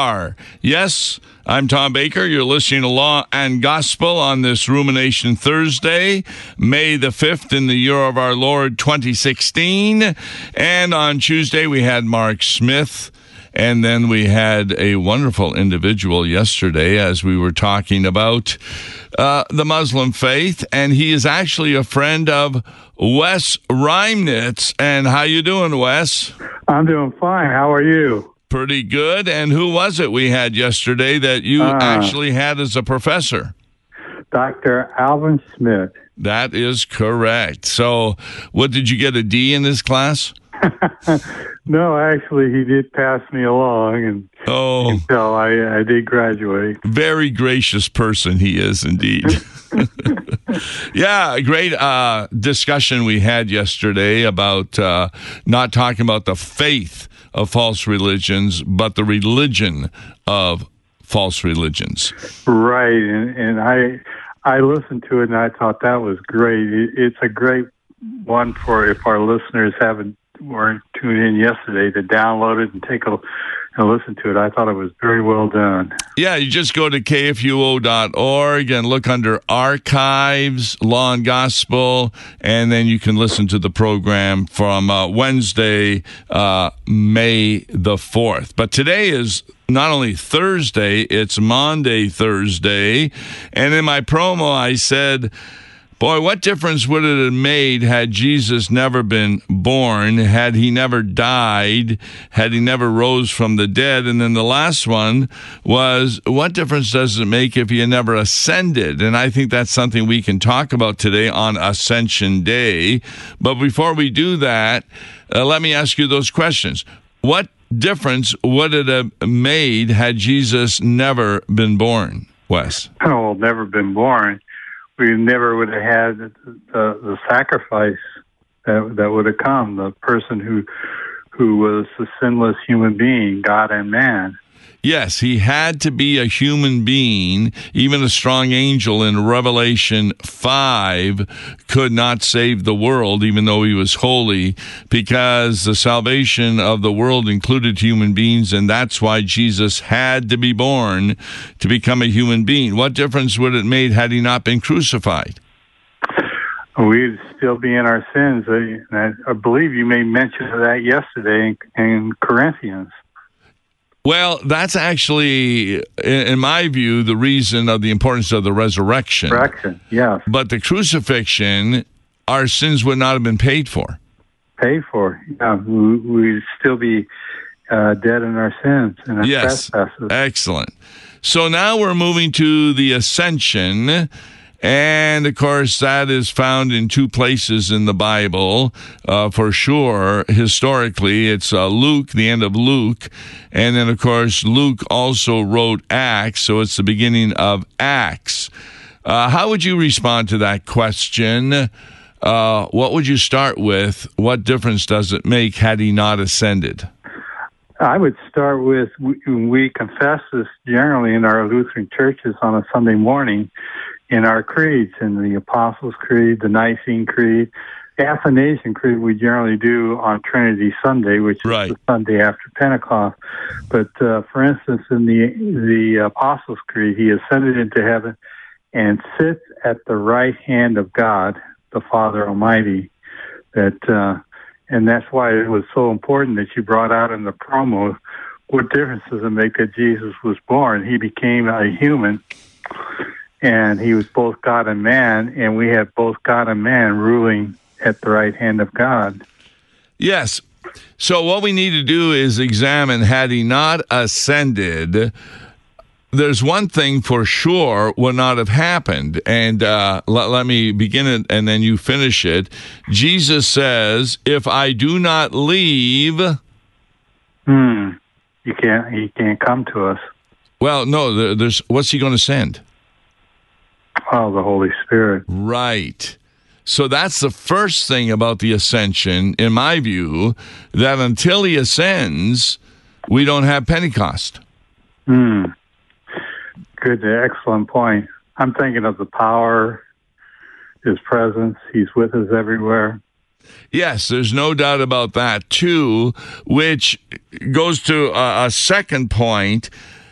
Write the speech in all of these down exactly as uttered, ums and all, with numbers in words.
are. Yes, I'm Tom Baker. You're listening to Law and Gospel on this Rumination Thursday, May the fifth in the year of our Lord twenty sixteen. And on Tuesday, we had Mark Smith. And then we had a wonderful individual yesterday as we were talking about uh, the Muslim faith. And he is actually a friend of Wes Reimnitz. And how you doing, Wes? I'm doing fine. How are you? Pretty good. And who was it we had yesterday that you uh, actually had as a professor? Doctor Alvin Smith. That is correct. So what, did you get a D in this class? No, actually, he did pass me along, and oh, until I, I did graduate. Very gracious person he is, indeed. Yeah, great uh, discussion we had yesterday about uh, not talking about the faith of false religions, but the religion of false religions. Right, and, and I I listened to it, and I thought that was great. It, it's a great one for if our listeners haven't weren't tuned in yesterday to download it and take a and listen to it. I thought it was very well done. Yeah, you just go to K F U O dot org and look under Archives, Law and Gospel, and then you can listen to the program from uh, Wednesday, uh, May the fourth. But today is not only Thursday, it's Maundy Thursday. And in my promo, I said, boy, what difference would it have made had Jesus never been born, had he never died, had he never rose from the dead? And then the last one was, what difference does it make if he had never ascended? And I think that's something we can talk about today on Ascension Day. But before we do that, uh, let me ask you those questions. What difference would it have made had Jesus never been born, Wes? Oh, never been born. We never would have had the, the, the sacrifice that that would have come. The person who who was a sinless human being, God and man. Yes, he had to be a human being. Even a strong angel in Revelation five could not save the world, even though he was holy, because the salvation of the world included human beings, and that's why Jesus had to be born to become a human being. What difference would it made had he not been crucified? We'd still be in our sins. I, I believe you made mention of that yesterday in, in Corinthians. Well, that's actually, in my view, the reason of the importance of the resurrection. Resurrection, yes. But the crucifixion, our sins would not have been paid for. Paid for, yeah. We, we'd still be uh, dead in our sins and our yes. trespasses. Excellent. So now we're moving to the ascension. And, of course, that is found in two places in the Bible, uh, for sure. Historically, it's uh, Luke, the end of Luke. And then, of course, Luke also wrote Acts, so it's the beginning of Acts. Uh, how would you respond to that question? Uh, what would you start with? What difference does it make had he not ascended? I would start with, we, we confess this generally in our Lutheran churches on a Sunday morning, in our creeds, in the Apostles' Creed, the Nicene Creed, the Athanasian Creed we generally do on Trinity Sunday, which is right. the Sunday after Pentecost. But uh, for instance, in the the Apostles' Creed, he ascended into heaven and sits at the right hand of God, the Father Almighty. That uh, and that's why it was so important that you brought out in the promo. What difference does it make that Jesus was born? He became a human. And he was both God and man, and we have both God and man ruling at the right hand of God. Yes. So what we need to do is examine, had he not ascended, there's one thing for sure would not have happened. And uh, let, let me begin it, and then you finish it. Jesus says, if I do not leave... Hmm. You can't, he can't come to us. Well, no, there's. What's he going to send? Oh, the Holy Spirit. Right. So that's the first thing about the ascension, in my view, that until he ascends, we don't have Pentecost. Hmm. Good, excellent point. I'm thinking of the power, his presence. He's with us everywhere. Yes, there's no doubt about that, too, which goes to a, a second point.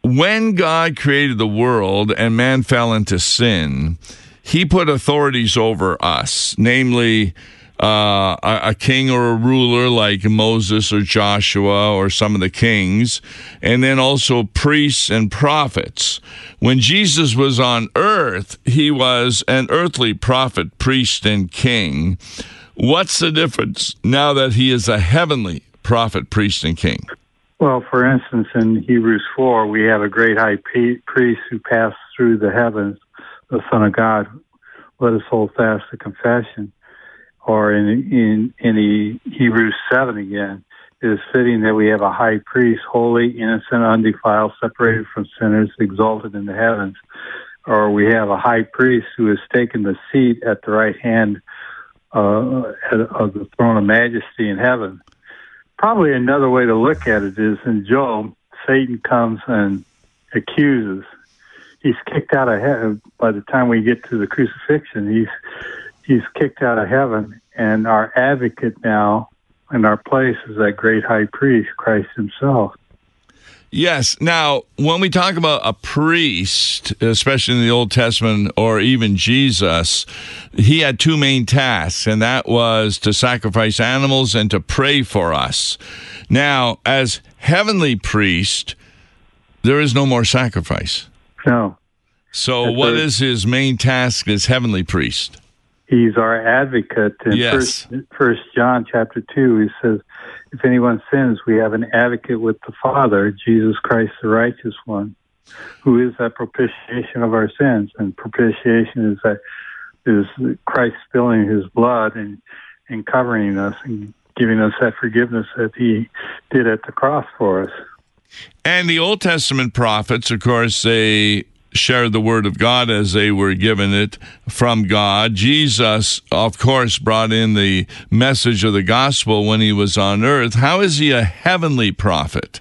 when God created the world and man fell into sin, he put authorities over us, namely uh, a, a king or a ruler like Moses or Joshua or some of the kings, and then also priests and prophets. When Jesus was on earth, he was an earthly prophet, priest, and king. What's the difference now that he is a heavenly prophet, priest, and king? Well, for instance, in Hebrews four, we have a great high priest who passed through the heavens, the Son of God. Let us hold fast the confession. Or in in, in the Hebrews seven again, it is fitting that we have a high priest, holy, innocent, undefiled, separated from sinners, exalted in the heavens. Or we have a high priest who has taken the seat at the right hand uh, of the throne of majesty in heaven. Probably another way to look at it is in Job, Satan comes and accuses. He's kicked out of heaven. By the time we get to the crucifixion, he's he's kicked out of heaven, and our advocate now in our place is that great high priest, Christ himself. Yes. Now, when we talk about a priest, especially in the Old Testament or even Jesus, he had two main tasks, and that was to sacrifice animals and to pray for us. Now, as heavenly priest, there is no more sacrifice. No. So That's what a, is his main task as heavenly priest? He's our advocate. In yes. First, First John chapter two, he says, if anyone sins, we have an advocate with the Father, Jesus Christ, the righteous one, who is that propitiation of our sins. And propitiation is that is Christ spilling his blood and, and covering us and giving us that forgiveness that he did at the cross for us. And the Old Testament prophets, of course, they shared the word of God as they were given it from God. Jesus, of course, brought in the message of the gospel when he was on earth. How is he a heavenly prophet?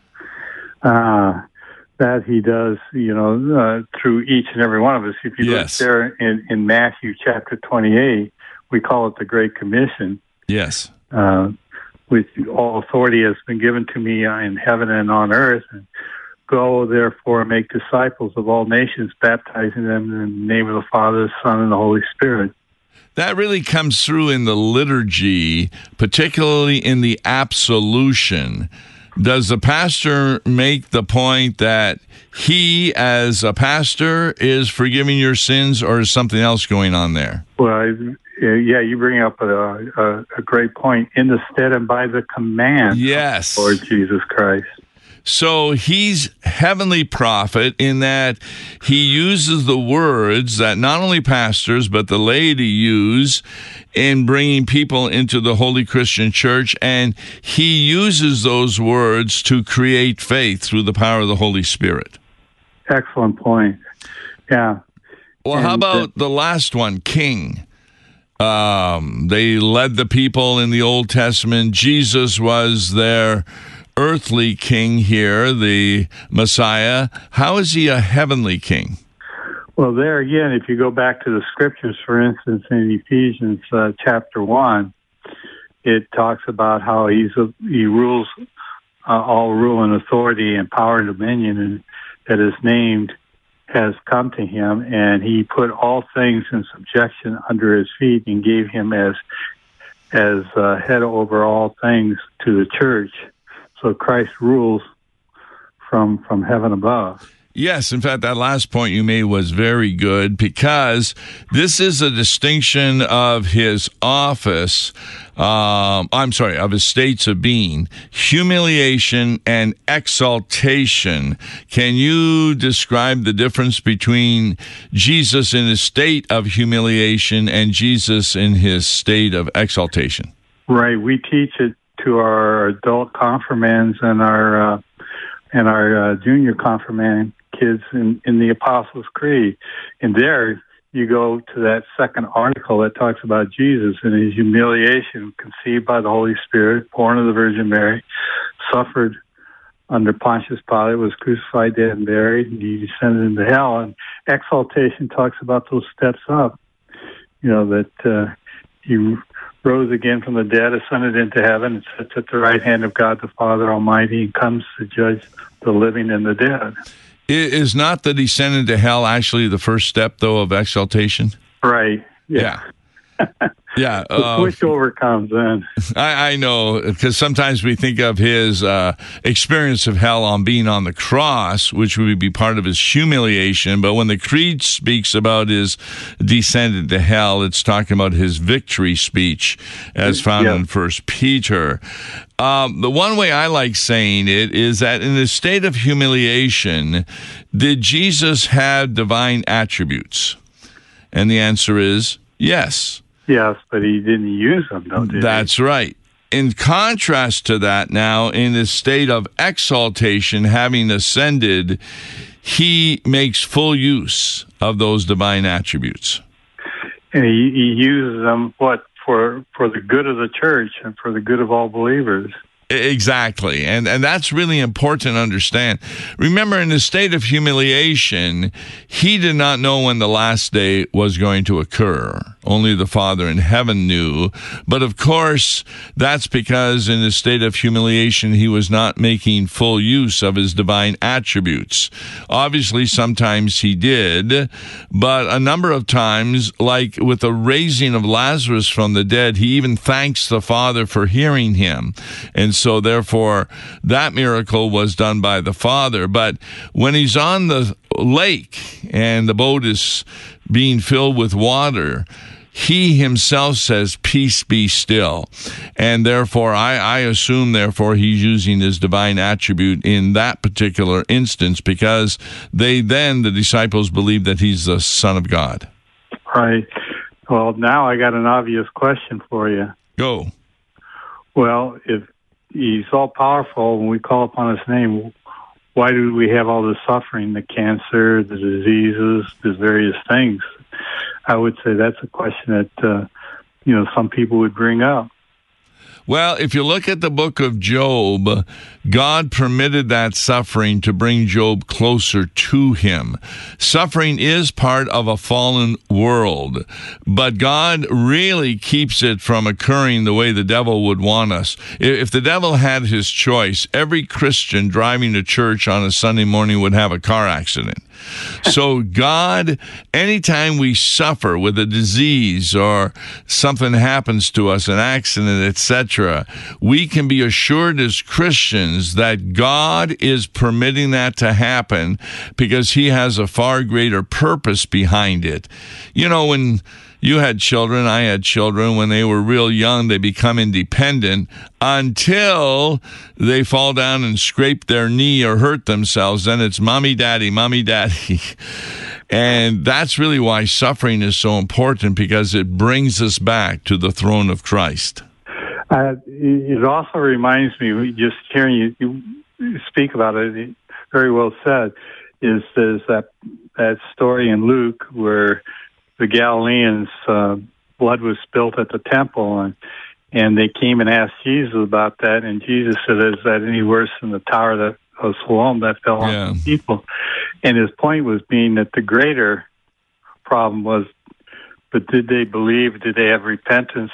Uh, that he does, you know, uh, through each and every one of us. If you yes. look there in, in Matthew chapter twenty-eight, we call it the Great Commission. Yes. Uh, with all authority has been given to me in heaven and on earth. And go, therefore, make disciples of all nations, baptizing them in the name of the Father, the Son, and the Holy Spirit. That really comes through in the liturgy, particularly in the absolution. Does the pastor make the point that he, as a pastor, is forgiving your sins, or is something else going on there? Well, yeah, you bring up a, a, a great point. In the stead and by the command yes. of Lord Jesus Christ. So he's heavenly prophet in that he uses the words that not only pastors but the laity use in bringing people into the Holy Christian Church, and he uses those words to create faith through the power of the Holy Spirit. Excellent point. Yeah. Well, and how about the, the last one, king? Um, they led the people in the Old Testament. Jesus was their earthly king here, the Messiah. How is he a heavenly king? Well, there again, if you go back to the scriptures, for instance, in Ephesians uh, chapter one, it talks about how he's a, he rules uh, all rule and authority and power and dominion, and that his name has come to him, and he put all things in subjection under his feet and gave him as as uh, head over all things to the church. So Christ rules from from heaven above. Yes, in fact, that last point you made was very good, because this is a distinction of his office, um, I'm sorry, of his states of being, humiliation and exaltation. Can you describe the difference between Jesus in his state of humiliation and Jesus in his state of exaltation? Right, we teach it to our adult confirmands and our uh, and our uh, junior confirmand kids in, in the Apostles' Creed. And there you go to that second article that talks about Jesus and his humiliation, conceived by the Holy Spirit, born of the Virgin Mary, suffered under Pontius Pilate, was crucified, dead, and buried, and he descended into hell. And exaltation talks about those steps up, you know, that uh, he rose again from the dead, ascended into heaven, and sits at the right hand of God the Father Almighty, and comes to judge the living and the dead. Is not the descent into hell actually the first step, though, of exaltation? Right. Yeah. Yeah. yeah the uh, switchover comes in. I, I know, because sometimes we think of his uh, experience of hell on being on the cross, which would be part of his humiliation. But when the Creed speaks about his descent into hell, it's talking about his victory speech, as found yeah. in First Peter. Um, the one way I like saying it is that in the state of humiliation, did Jesus have divine attributes? And the answer is yes. Yes, but he didn't use them, though, did That's he? right. In contrast to that, now, in the state of exaltation, having ascended, he makes full use of those divine attributes. And he, he uses them, what, for for the good of the church and for the good of all believers. Exactly. And and that's really important to understand. Remember, in the state of humiliation, he did not know when the last day was going to occur. Only the Father in heaven knew. But of course, that's because in the state of humiliation, he was not making full use of his divine attributes. Obviously, sometimes he did, but a number of times, like with the raising of Lazarus from the dead, he even thanks the Father for hearing him. And so therefore, that miracle was done by the Father. But when he's on the lake and the boat is being filled with water, he himself says, "Peace, be still." And therefore, I, I assume, therefore, he's using his divine attribute in that particular instance, because they then, the disciples, believe that he's the Son of God. Right. Well, now I got an obvious question for you. Go. Well, if he's all powerful, when we call upon his name, why do we have all the suffering, the cancer, the diseases, the various things? I would say that's a question that, uh, you know, some people would bring up. Well, if you look at the book of Job, God permitted that suffering to bring Job closer to him. Suffering is part of a fallen world, but God really keeps it from occurring the way the devil would want us. If the devil had his choice, every Christian driving to church on a Sunday morning would have a car accident. So God, anytime we suffer with a disease or something happens to us, an accident, et cetera, we can be assured as Christians that God is permitting that to happen because he has a far greater purpose behind it. You know, when you had children, I had children, when they were real young, they become independent until they fall down and scrape their knee or hurt themselves. Then it's mommy, daddy, mommy, daddy. And that's really why suffering is so important, because it brings us back to the throne of Christ. Uh, it also reminds me, just hearing you, you speak about it, very well said, is, is that, that story in Luke where the Galileans' uh, blood was spilt at the temple, and and they came and asked Jesus about that, and Jesus said, "Is that any worse than the tower that of Siloam that fell on yeah. the people?" And his point was being that the greater problem was, but did they believe? Did they have repentance?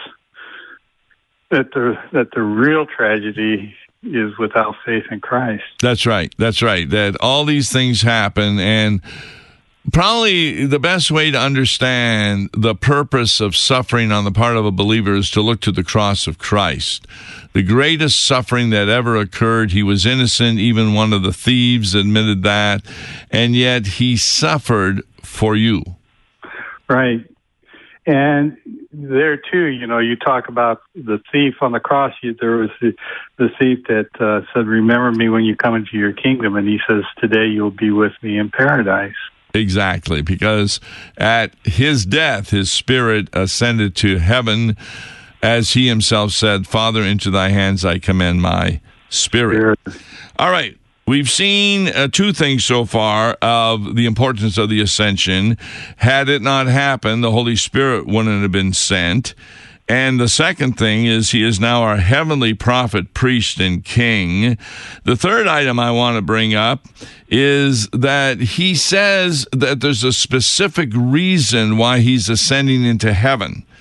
That the that the real tragedy is without faith in Christ. That's right. That's right. That all these things happen, and probably the best way to understand the purpose of suffering on the part of a believer is to look to the cross of Christ. The greatest suffering that ever occurred. He was innocent. Even one of the thieves admitted that. And yet he suffered for you. Right. And there, too, you know, you talk about the thief on the cross. You, there was the, the thief that uh, said, "Remember me when you come into your kingdom." And he says, "Today you'll be with me in paradise." Exactly, because at his death, his spirit ascended to heaven, as he himself said, "Father, into thy hands I commend my spirit." spirit. All right, we've seen uh, two things so far of the importance of the ascension. Had it not happened, the Holy Spirit wouldn't have been sent. And the second thing is he is now our heavenly prophet, priest, and king. The third item I want to bring up is that he says that there's a specific reason why he's ascending into heaven.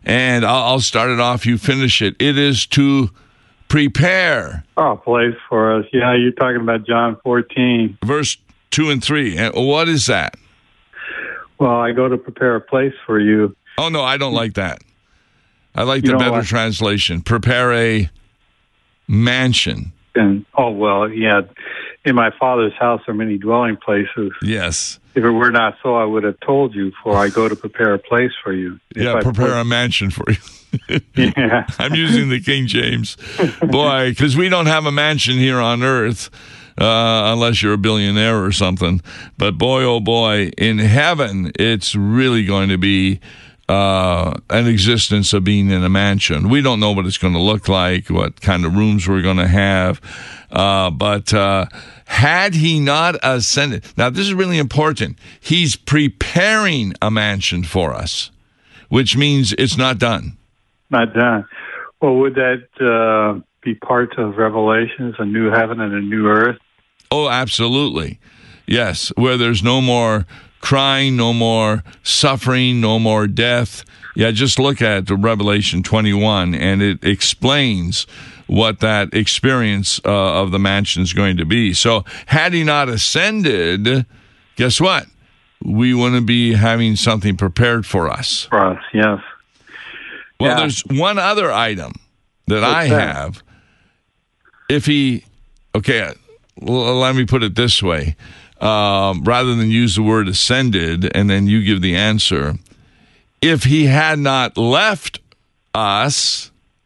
and I'll, I'll start it off. You finish it. It is to prepare. Oh, place for us. Yeah, you're talking about John fourteen. Verse two and three. And what is that? Well, I go to prepare a place for you. Oh, no, I don't like that. I like You the know better what? translation. Prepare a mansion. And oh well, yeah. In my Father's house are many dwelling places. Yes. If it were not so, I would have told you. For I go to prepare a place for you. If Yeah, I prepare a mansion for you. Yeah. I'm using the King James. Boy, because we don't have a mansion here on earth uh, unless you're a billionaire or something. But boy, oh boy, in heaven, it's really going to be uh, an existence of being in a mansion. We don't know what it's going to look like, what kind of rooms we're going to have. Uh, but uh, had he not ascended, now this is really important, he's preparing a mansion for us, which means it's not done. Not done. Well, would that uh, be part of Revelations, a new heaven and a new earth? Oh, absolutely. Yes, where there's no more crying, no more suffering, no more death. Yeah, just look at Revelation twenty-one, and it explains what that experience uh, of the mansion is going to be. So had he not ascended, guess what? We wouldn't be having something prepared for us. For us, yes. Well, Yeah. there's one other item that I that? have. If he, okay, l- let me put it this way. Um, rather than use the word ascended and then you give the answer, if he had not left us,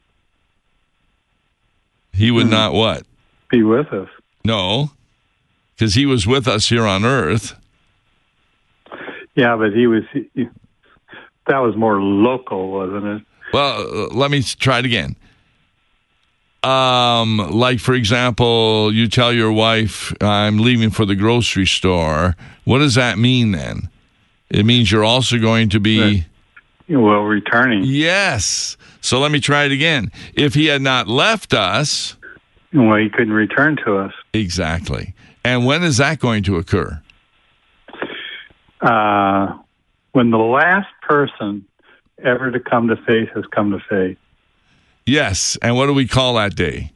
he would Hmm. not what? Be with us. No, because he was with us here on earth. Yeah, but he was, he, that was more local, wasn't it? Well, uh, let me try it again. Um, like, for example, you tell your wife, I'm leaving for the grocery store. What does that mean then? It means you're also going to be... Well, returning. Yes. So let me try it again. If he had not left us... Well, he couldn't return to us. Exactly. And when is that going to occur? Uh, when the last person ever to come to faith has come to faith. Yes. And what do we call that day?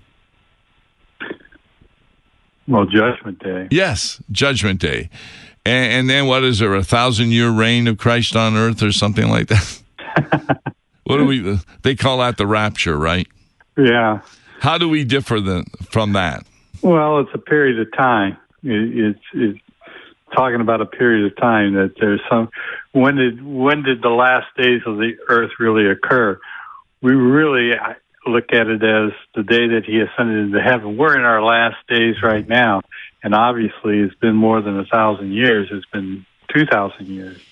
Well, Judgment Day. Yes, Judgment Day. And, and then what is there, a thousand-year reign of Christ on earth or something like that? What do we? They call that the rapture, right? Yeah. How do we differ the, from that? Well, it's a period of time. It, it's, it's talking about a period of time that there's some. When did when did the last days of the earth really occur? We really look at it as the day that he ascended into heaven. We're in our last days right now, and obviously it's been more than a thousand years. It's been two thousand years.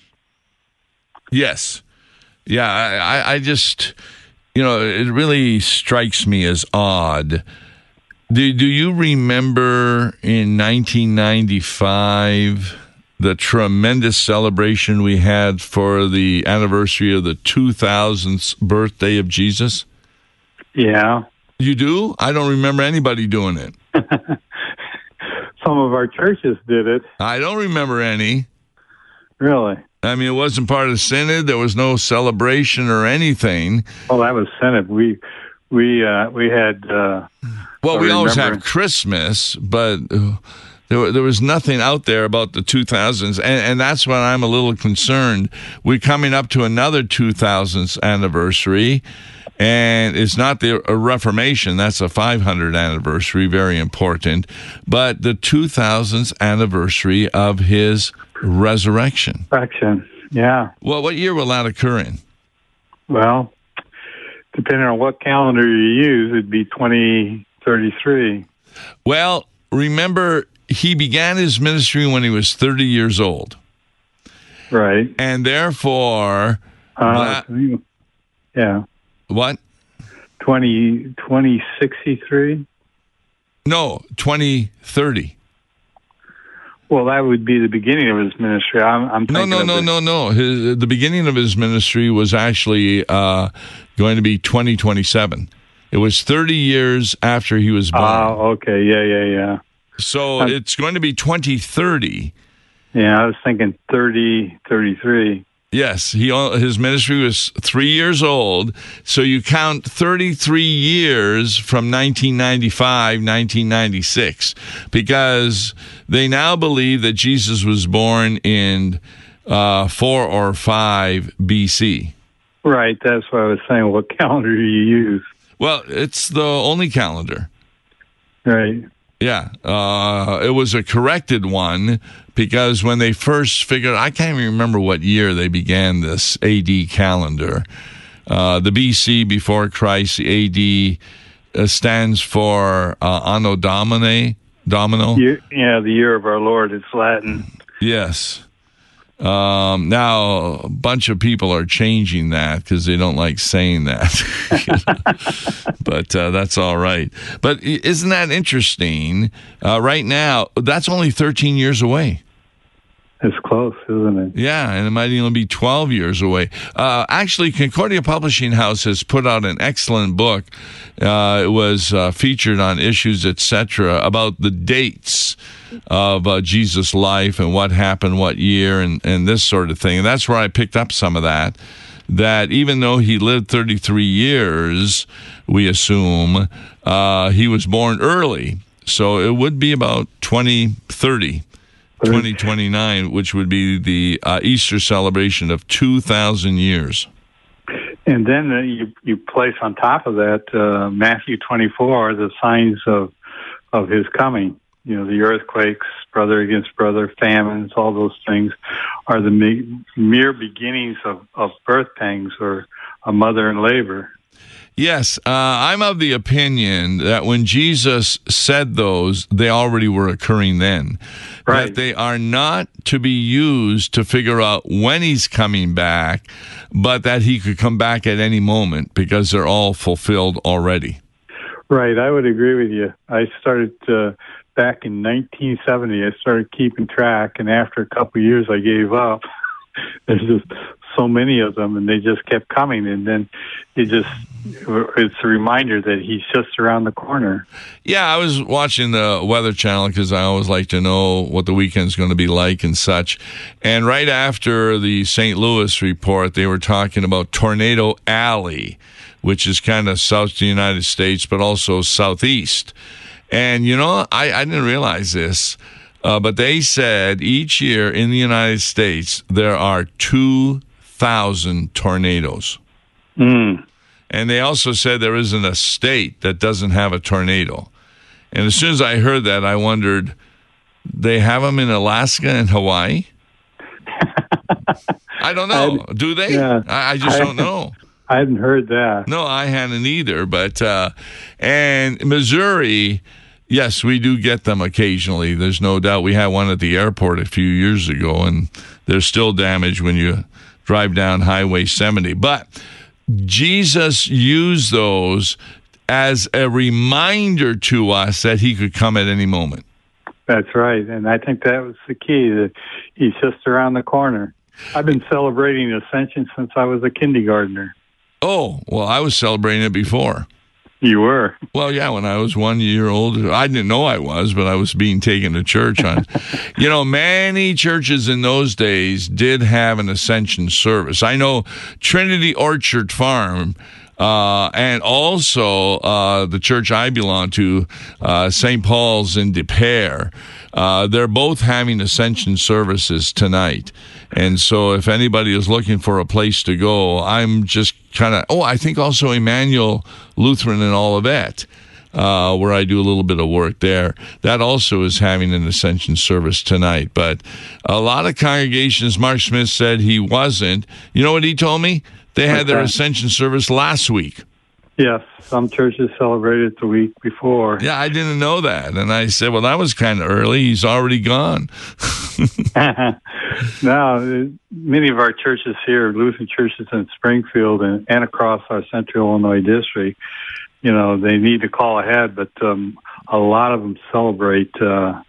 Yes. Yeah, I, I just, you know, it really strikes me as odd. Do, do you remember in nineteen ninety-five the tremendous celebration we had for the anniversary of the two thousandth birthday of Jesus? Yeah. You do? I don't remember anybody doing it. Some of our churches did it. I don't remember any. Really? I mean, it wasn't part of the synod. There was no celebration or anything. Well, that was Senate. We we uh, we had. Uh, Well, I we always remember- have Christmas, but uh, there, there was nothing out there about the two thousands, and, and that's when I'm a little concerned. We're coming up to another two thousandth anniversary, and it's not the a Reformation. That's a five hundredth anniversary, very important, but the two thousandth anniversary of his resurrection. Action. Yeah. Well, what year will that occur in? Well, depending on what calendar you use, it'd be twenty thirty-three. Well, remember, he began his ministry when he was thirty years old. Right. And therefore, Uh, that- yeah. what? twenty, twenty sixty-three? No, twenty thirty. Well, that would be the beginning of his ministry. I'm, I'm No, thinking no, of no, it- no, no. His, the beginning of his ministry was actually uh, going to be twenty twenty-seven. It was thirty years after he was born. Oh, okay. Yeah, yeah, yeah. so it's going to be twenty thirty. Yeah, I was thinking thirty, thirty-three. Yes, he his ministry was three years old. So you count thirty-three years from nineteen ninety-five, nineteen ninety-six, because they now believe that Jesus was born in uh, four or five B C. Right, that's what I was saying. What calendar do you use? Well, it's the only calendar. Right. Yeah, uh, it was a corrected one because when they first figured, I can't even remember what year they began this A D calendar. Uh, the B C before Christ, the A D uh, stands for uh, Anno Domini, Domino. Year, yeah, the year of our Lord. It's Latin. Yes. Um, now, a bunch of people are changing that because they don't like saying that. But uh, that's all right. But isn't that interesting? Uh, right now, that's only thirteen years away. It's close, isn't it? Yeah, and it might even be twelve years away. Uh, actually, Concordia Publishing House has put out an excellent book. Uh, it was uh, featured on Issues, et cetera, about the dates of uh, Jesus' life and what happened what year and, and this sort of thing. And that's where I picked up some of that, that even though he lived thirty-three years, we assume, uh, he was born early. So it would be about twenty thirty. twenty twenty-nine, which would be the uh, Easter celebration of two thousand years. And then uh, you you place on top of that uh, Matthew twenty-four, the signs of of his coming. You know, the earthquakes, brother against brother, famines, all those things are the me- mere beginnings of, of birth pangs or a mother in labor. Yes, uh, I'm of the opinion that when Jesus said those, they already were occurring then. Right. That they are not to be used to figure out when he's coming back, but that he could come back at any moment because they're all fulfilled already. Right, I would agree with you. I started uh, back in nineteen seventy. I started keeping track, and after a couple of years, I gave up. There's just so many of them, and they just kept coming. And then it just, it's a reminder that he's just around the corner. Yeah, I was watching the Weather Channel because I always like to know what the weekend's going to be like and such. And right after the Saint Louis report, they were talking about Tornado Alley, which is kind of south of the United States, but also southeast. And, you know, I, I didn't realize this. Uh, but they said each year in the United States, there are two thousand tornadoes. Mm. And they also said there isn't a state that doesn't have a tornado. And as soon as I heard that, I wondered, they have them in Alaska and Hawaii? I don't know. I, Do they? Yeah, I, I just I, don't know. I hadn't heard that. No, I hadn't either. But, uh, and Missouri... Yes, we do get them occasionally. There's no doubt. We had one at the airport a few years ago, and there's still damage when you drive down Highway seventy. But Jesus used those as a reminder to us that he could come at any moment. That's right, and I think that was the key, that he's just around the corner. I've been celebrating Ascension since I was a kindergartner. Oh, well, I was celebrating it before. You were? Well, yeah, when I was one year old. I didn't know I was, but I was being taken to church on. You know, many churches in those days did have an Ascension service. I know Trinity Orchard Farm, uh, and also uh, the church I belong to, uh, Saint Paul's in Des Peres, uh, they're both having Ascension services tonight. And so if anybody is looking for a place to go, I'm just kind of, oh, I think also Emmanuel Lutheran in Olivet, uh, where I do a little bit of work there. That also is having an Ascension service tonight. But a lot of congregations, Mark Smith said he wasn't. You know what he told me? They had their Ascension service last week. Yes, some churches celebrated the week before. Yeah, I didn't know that. And I said, well, that was kind of early. He's already gone. Now, many of our churches here, Lutheran churches in Springfield and, and across our central Illinois district, you know, they need to call ahead, but um, a lot of them celebrate uh,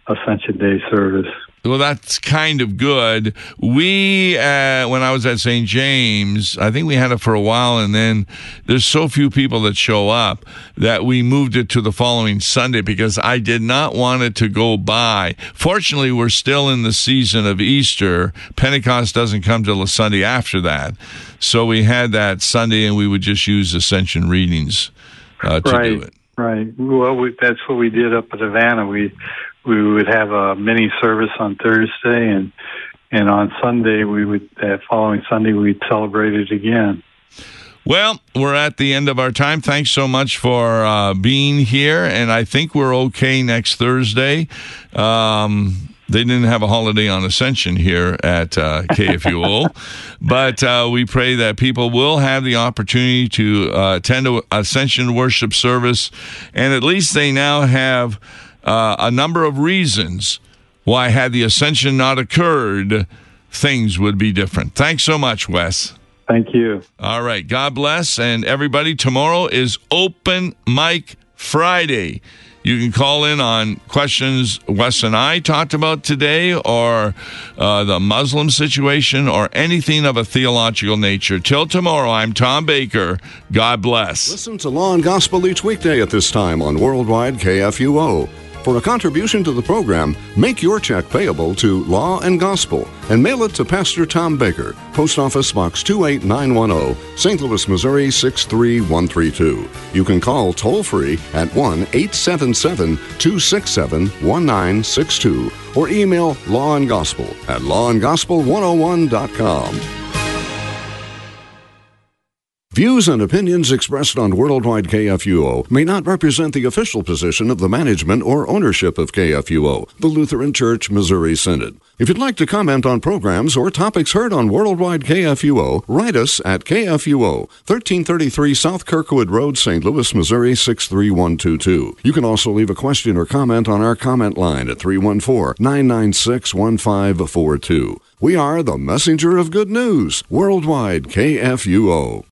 Ascension Day service. Well, that's kind of good. We, uh, when I was at Saint James, I think we had it for a while, and then there's so few people that show up that we moved it to the following Sunday because I did not want it to go by. Fortunately, we're still in the season of Easter. Pentecost doesn't come till the Sunday after that. So we had that Sunday, and we would just use Ascension readings uh, to right, do it. Right. Well, we, that's what we did up at Havana. We we would have a mini service on Thursday, and and on Sunday we would that following Sunday we'd celebrate it again. Well, we're at the end of our time. Thanks so much for uh, being here, and I think we're okay next Thursday. Um, they didn't have a holiday on Ascension here at uh, K F U O, but uh, we pray that people will have the opportunity to uh, attend a Ascension worship service, and at least they now have uh, a number of reasons why, had the Ascension not occurred, things would be different. Thanks so much, Wes. Thank you. All right. God bless. And everybody, tomorrow is Open Mic Friday. You can call in on questions Wes and I talked about today, or uh, the Muslim situation, or anything of a theological nature. Till tomorrow, I'm Tom Baker. God bless. Listen to Law and Gospel each weekday at this time on Worldwide K F U O. For a contribution to the program, make your check payable to Law and Gospel and mail it to Pastor Tom Baker, Post Office Box two eight nine one zero, Saint Louis, Missouri six three one three two. You can call toll-free at one eight seven seven, two six seven, one nine six two or email Law and Gospel at law and gospel one oh one dot com. Views and opinions expressed on Worldwide K F U O may not represent the official position of the management or ownership of K F U O, the Lutheran Church Missouri Synod. If you'd like to comment on programs or topics heard on Worldwide K F U O, write us at K F U O, thirteen thirty-three South Kirkwood Road, Saint Louis, Missouri six three one two two. You can also leave a question or comment on our comment line at three one four, nine nine six, one five four two. We are the messenger of good news, Worldwide K F U O.